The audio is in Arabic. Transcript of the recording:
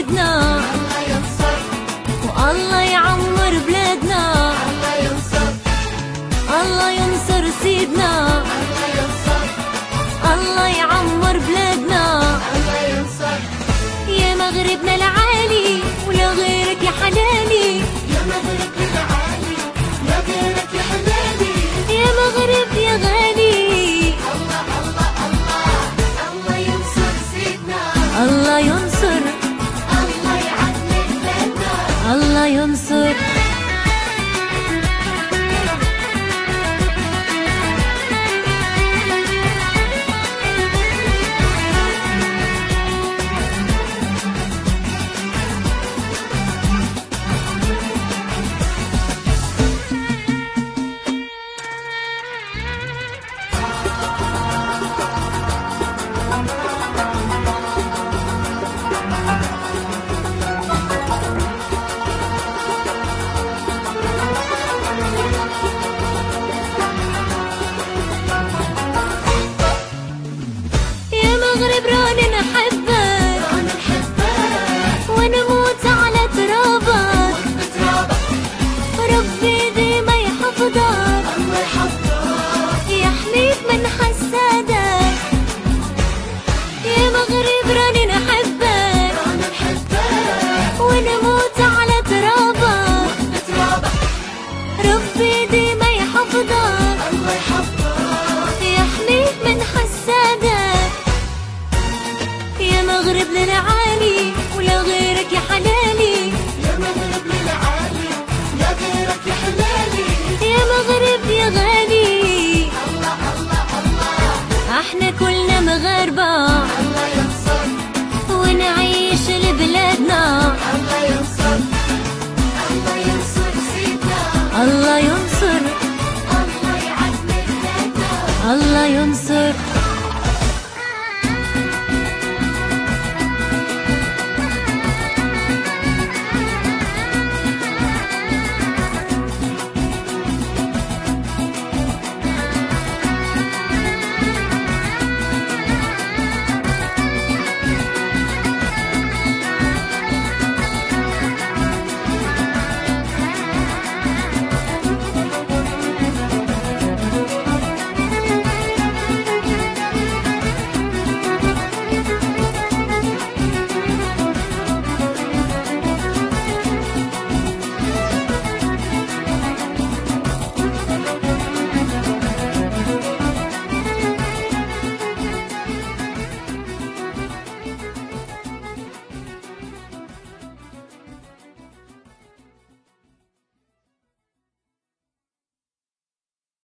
سيدنا، الله ينصر، والله يعمر بلادنا. الله ينصر، الله ينصر سيدنا، الله ينصر، الله يعمر بلادنا. الله ينصر. يا مغربنا العالي ولا غيرك يا حلالي، يا مغرب العالي يا غيرك يا حلالي. يا مغرب يا غالي. الله الله الله، الله ينصر سيدنا، الله ينصر، الله يعلي بلادنا. الله ينصر. المغرب راني نحبك، أنا نحبك ونموت على ترابك. وبترابك ربي ديما يحفظك، الله يحفظك. يحميك من حسادك. يا مغرب راني نحبك، أنا نحبك ونموت على ترابك. وبترابك ربي ديما يحفظك، الله يحفظك. يحميك من حسادك. يا مغرب للعالي ولا غيرك يا حلالي، يا مغرب للعالي يا غيرك يا حلالي. يا مغرب يا غالي. الله الله الله، احنا كلنا مغاربة الله ينصر، ونعيش لبلادنا. الله ينصر، الله ينصر سيدنا، الله ينصر، الله يعلي بلادنا. الله ينصر.